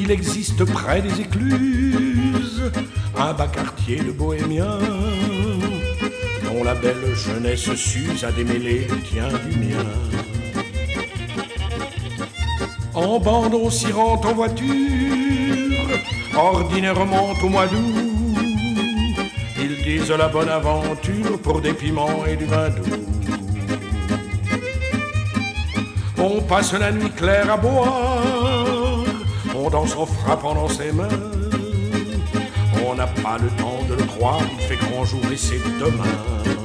Il existe près des écluses un bas quartier de bohémiens dont la belle jeunesse s'use à démêler le tien du mien. En bande on s'y rend en voiture, ordinairement au mois d'août. Ils disent la bonne aventure pour des piments et du vin doux. On passe la nuit claire à boire, on danse en frappant dans ses mains. On n'a pas le temps de le croire, il fait grand jour et c'est demain.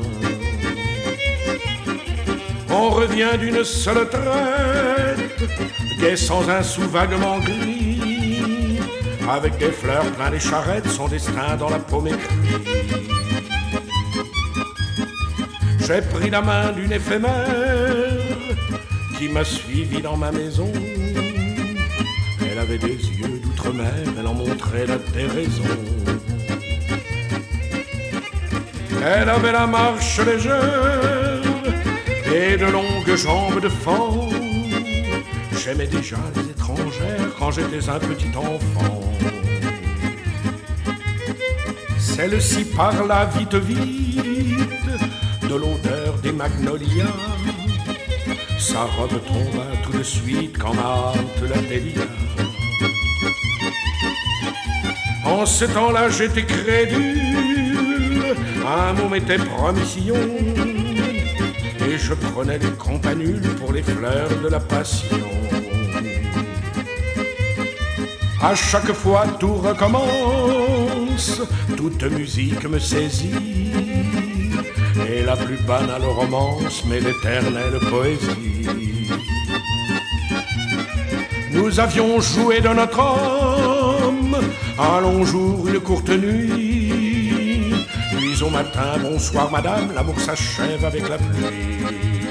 On revient d'une seule traite, gai sans un sou vaguement gris, avec des fleurs plein les charrettes, son destin dans la paume écrit. J'ai pris la main d'une éphémère qui m'a suivi dans ma maison. Elle avait des yeux d'outre-mer, elle en montrait la déraison. Elle avait la marche légère et de longues jambes de femme. J'aimais déjà les étrangères quand j'étais un petit enfant. Celle-ci parla vite vite de l'odeur des magnolias. Sa robe tomba tout de suite quand ma hâte la délia. En ce temps-là j'étais crédule, un mot m'était promission, et je prenais les campanules pour les fleurs de la passion. À chaque fois tout recommence, toute musique me saisit, et la plus banale romance mais l'éternelle poésie. Nous avions joué de notre homme un long jour, une courte nuit. Puis au matin, bonsoir madame, l'amour s'achève avec la pluie.